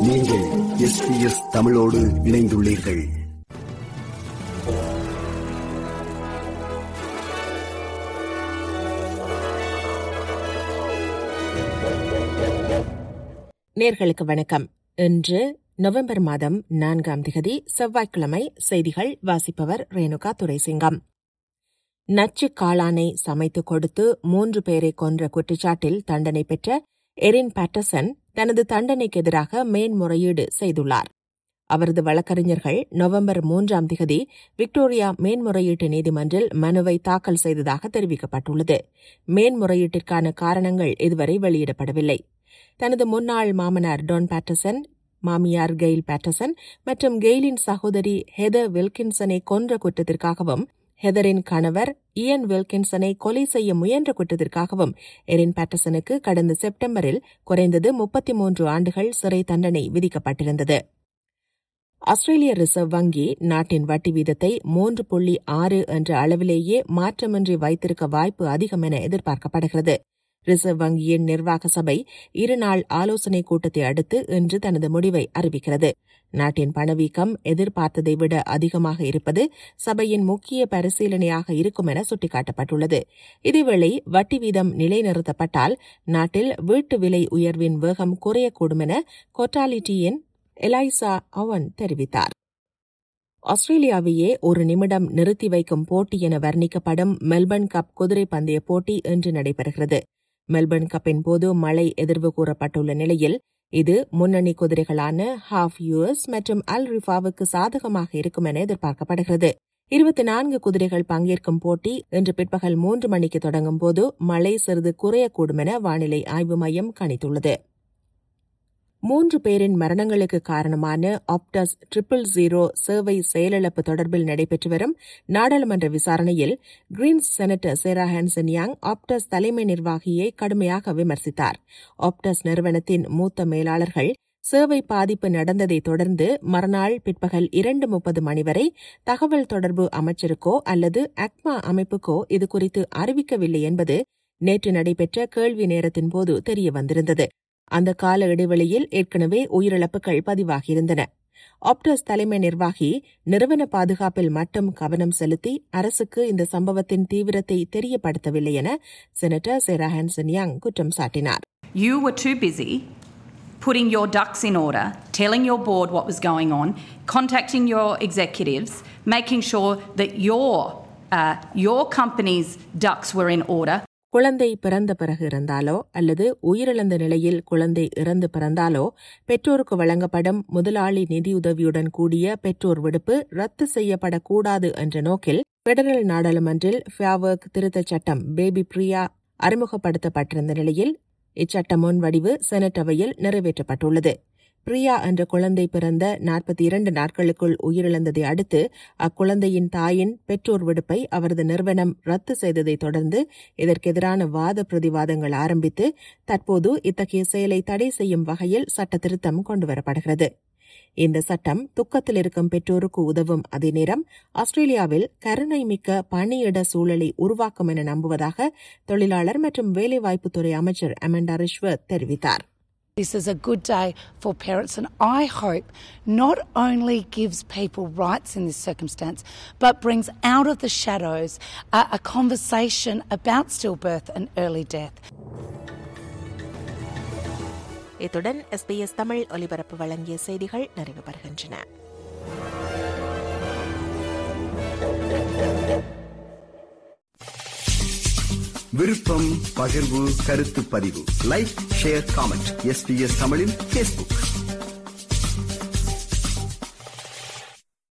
நீங்கள் SBS தமிழோடு இணைந்துள்ளீர்கள். நேர்களுக்கு வணக்கம். இன்று நவம்பர் மாதம் 4ஆம் திகதி செவ்வாய்க்கிழமை. செய்திகள் வாசிப்பவர் ரேணுகா துரைசிங்கம். நச்சு காளானை சமைத்துக் கொடுத்து 3 பேரை கொன்ற குற்றச்சாட்டில் தண்டனை பெற்ற எரின் பேட்டர்சன் தனது தண்டனைக்கு எதிராக மேன்முறையீடு செய்துள்ளார். அவரது வழக்கறிஞர்கள் நவம்பர் 3ஆம் திகதி விக்டோரியா மேன்முறையீட்டு நீதிமன்றில் மனுவை தாக்கல் செய்ததாக தெரிவிக்கப்பட்டுள்ளது. மேன்முறையீட்டிற்கான காரணங்கள் இதுவரை வெளியிடப்படவில்லை. தனது முன்னாள் மாமனார் டான் பேட்டர்சன், மாமியார் கெயில் பேட்டர்சன் மற்றும் கெயிலின் சகோதரி ஹெதர் வில்கின்சனை கொன்ற குற்றத்திற்காகவும், ஹெதரின் கணவர் இயன் வில்கின்சனை கொலை செய்ய முயன்ற குற்றத்திற்காகவும் எரின் பேட்டர்சனுக்கு கடந்த செப்டம்பரில் குறைந்தது 33 ஆண்டுகள் சிறை தண்டனை விதிக்கப்பட்டிருந்தது. ஆஸ்திரேலிய ரிசர்வ் வங்கி நாட்டின் வட்டி வீதத்தை 3.6 என்ற அளவிலேயே மாற்றமின்றி வைத்திருக்க வாய்ப்பு அதிகம் என எதிர்பார்க்கப்படுகிறது. ரிசர்வ் வங்கியின் நிர்வாக சபை 2 நாள் ஆலோசனைக் கூட்டத்தை அடுத்து இன்று தனது முடிவை அறிவிக்கிறது. நாட்டின் பணவீக்கம் எதிர்பார்த்ததை விட அதிகமாக இருப்பது சபையின் முக்கிய பரிசீலனையாக இருக்கும் என சுட்டிக்காட்டப்பட்டுள்ளது. இதேவேளை வட்டி வீதம் நிலைநிறுத்தப்பட்டால் நாட்டில் வீட்டு விலை உயர்வின் வேகம் குறையக்கூடும் என கொட்டாலிட்டியின் எலைசா அவன் தெரிவித்தார். ஆஸ்திரேலியாவையே ஒரு நிமிடம் நிறுத்தி வைக்கும் போட்டி என வர்ணிக்கப்படும் மெல்பர்ன் கப் குதிரை பந்தய போட்டி இன்று நடைபெறுகிறது. மெல்பர்ன் கப்பின் போது மழை எதிர்வு கூறப்பட்டுள்ள நிலையில் இது முன்னணி குதிரைகளான ஹாஃப் யூஎஸ் மற்றும் அல் ரிஃபாவுக்கு சாதகமாக இருக்கும் என எதிர்பார்க்கப்படுகிறது. 24 குதிரைகள் பங்கேற்கும் போட்டி இன்று பிற்பகல் 3 மணிக்கு தொடங்கும் போது மழை சிறிது குறையக்கூடும் என வானிலை ஆய்வு மையம் கணித்துள்ளது. 3 பேரின் மரணங்களுக்கு காரணமான ஆப்டஸ் 000 சேவை செயலிழப்பு தொடர்பில் நடைபெற்று வரும் நாடாளுமன்ற விசாரணையில் Greens senator Sarah Hanson Young Optus தலைமை நிர்வாகியை கடுமையாக விமர்சித்தார். ஆப்டஸ் நிறுவனத்தின் மூத்த மேலாளர்கள் சேவை பாதிப்பு நடந்ததை தொடர்ந்து மறுநாள் பிற்பகல் 2:30 மணி வரை தகவல் தொடர்பு அமைச்சருக்கோ அல்லது அக்மா அமைப்புக்கோ இதுகுறித்து அறிவிக்கவில்லை என்பது நேற்று நடைபெற்ற கேள்வி நேரத்தின் போது தெரியவந்திருந்தது. அந்த கால இடைவெளியில் ஏற்கனவே உயிரிழப்புகள் பதிவாகியிருந்தன. ஆப்டஸ் தலைமை நிர்வாகி நிறுவன பாதுகாப்பில் மட்டும் கவனம் செலுத்தி அரசுக்கு இந்த சம்பவத்தின் தீவிரத்தை தெரியப்படுத்தவில்லை என செனட்டர் சேரா ஹான்சன் யங் குற்றம் சாட்டினார். You were too busy putting your ducks in order, telling your board what was going on, contacting your executives, making sure that your company's ducks were in order. குழந்தை பிறந்த பிறகு இறந்தாலோ அல்லது உயிரிழந்த நிலையில் குழந்தை இறந்து பிறந்தாலோ பெற்றோருக்கு வழங்கப்படும் முதலாளி நிதியுதவியுடன் கூடிய பெற்றோர் விடுப்பு ரத்து செய்யப்படக்கூடாது என்ற நோக்கில் பெடரல் நாடாளுமன்றில் ஃபேவர்க் திருத்தச் சட்டம் பேபி பிரியா அறிமுகப்படுத்தப்பட்டிருந்த நிலையில் இச்சட்ட முன்வடிவு செனட் அவையில் நிறைவேற்றப்பட்டுள்ளது. பிரியா என்ற குழந்தை பிறந்த 42 நாட்களுக்குள் உயிரிழந்ததை அடுத்து அக்குழந்தையின் தாயின் பெற்றோர் விடுப்பை அவரது நிறுவனம் ரத்து செய்ததை தொடர்ந்து இதற்கெதிரான வாத பிரதிவாதங்கள் ஆரம்பித்து தற்போது இத்தகைய செயலை தடை செய்யும் வகையில் சட்ட திருத்தம் கொண்டுவரப்படுகிறது. இந்த சட்டம் துக்கத்தில் இருக்கும் பெற்றோருக்கு உதவும் அதே நேரம் ஆஸ்திரேலியாவில் கருணை மிக்க பணியிட சூழலை உருவாக்கும் என நம்புவதாக தொழிலாளர் மற்றும் வேலைவாய்ப்புத்துறை அமைச்சர் அமெண்டா ரிஷ்வர்த் தெரிவித்தார். This is a good day for parents, and I hope not only gives people rights in this circumstance, but brings out of the shadows a conversation about stillbirth and early death. இத்துடன் SBS Tamil ஒலிபரப்பு வழங்கிய செய்திகள் நிறைவு பெறுகின்றன. விருப்பம், பகிர்வு, கருத்து பதிவு, லைக், ஷேர், காமெண்ட். SBS தமிழின் Facebook.